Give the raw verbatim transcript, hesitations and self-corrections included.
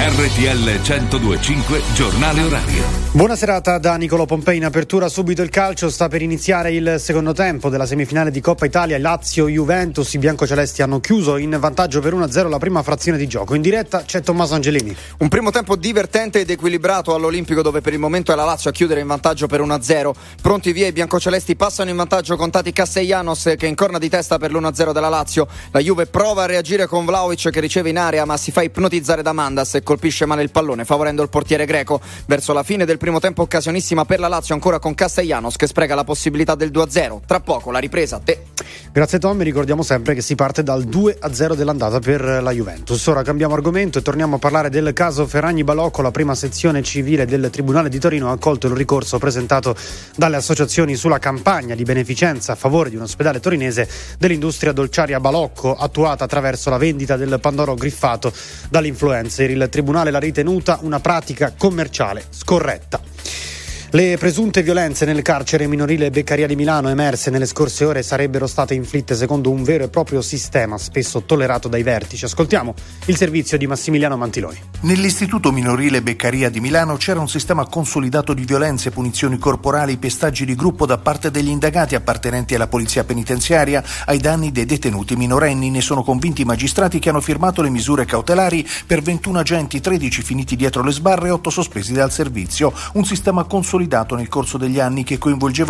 R T L centodue e cinque Giornale Orario. Buona serata da Nicolò Pompei. In apertura subito il calcio, sta per iniziare il secondo tempo della semifinale di Coppa Italia. Lazio-Juventus, i biancocelesti hanno chiuso in vantaggio per uno a zero la prima frazione di gioco. In diretta c'è Tommaso Angelini. Un primo tempo divertente ed equilibrato all'Olimpico, dove per il momento è la Lazio a chiudere in vantaggio per uno a zero. Pronti via, i biancocelesti passano in vantaggio con Tati Castellanos che incorna di testa per l'uno a zero della Lazio. La Juve prova a reagire con Vlahovic che riceve in area ma si fa ipnotizzare da Mandas e colpisce male il pallone favorendo il portiere greco. Verso la fine del primo tempo occasionissima per la Lazio ancora con Castellanos che spreca la possibilità del due a zero. Tra poco la ripresa a te. Grazie Tom, ricordiamo sempre che si parte dal due a zero dell'andata per la Juventus. Ora cambiamo argomento e torniamo a parlare del caso Ferragni Balocco. La prima sezione civile del Tribunale di Torino ha accolto il ricorso presentato dalle associazioni sulla campagna di beneficenza a favore di un ospedale torinese dell'industria dolciaria Balocco, attuata attraverso la vendita del pandoro griffato dall'influencer. Il Tribunale l'ha ritenuta una pratica commerciale scorretta. Le presunte violenze nel carcere minorile Beccaria di Milano emerse nelle scorse ore sarebbero state inflitte secondo un vero e proprio sistema spesso tollerato dai vertici. Ascoltiamo il servizio di Massimiliano Mantiloni. Nell'istituto minorile Beccaria di Milano c'era un sistema consolidato di violenze, punizioni corporali, pestaggi di gruppo da parte degli indagati appartenenti alla polizia penitenziaria ai danni dei detenuti minorenni. Ne sono convinti i magistrati che hanno firmato le misure cautelari per ventuno agenti, tredici finiti dietro le sbarre e otto sospesi dal servizio. Un sistema consolidato nel corso degli anni che coinvolgeva